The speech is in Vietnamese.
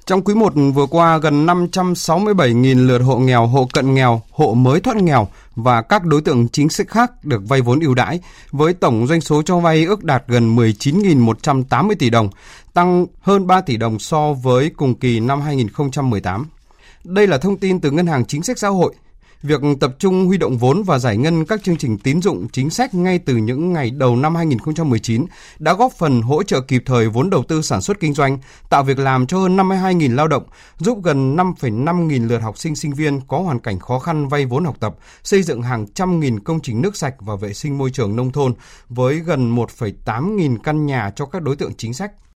Trong quý 1 vừa qua, gần 567.000 lượt hộ nghèo, hộ cận nghèo, hộ mới thoát nghèo và các đối tượng chính sách khác được vay vốn ưu đãi, với tổng doanh số cho vay ước đạt gần 19.180 tỷ đồng, tăng hơn 3 tỷ đồng so với cùng kỳ năm 2018. Đây là thông tin từ Ngân hàng Chính sách Xã hội. Việc tập trung huy động vốn và giải ngân các chương trình tín dụng chính sách ngay từ những ngày đầu năm 2019 đã góp phần hỗ trợ kịp thời vốn đầu tư sản xuất kinh doanh, tạo việc làm cho hơn 52.000 lao động, giúp gần 5,5 nghìn lượt học sinh sinh viên có hoàn cảnh khó khăn vay vốn học tập, xây dựng hàng trăm nghìn công trình nước sạch và vệ sinh môi trường nông thôn với gần 1,8 nghìn căn nhà cho các đối tượng chính sách.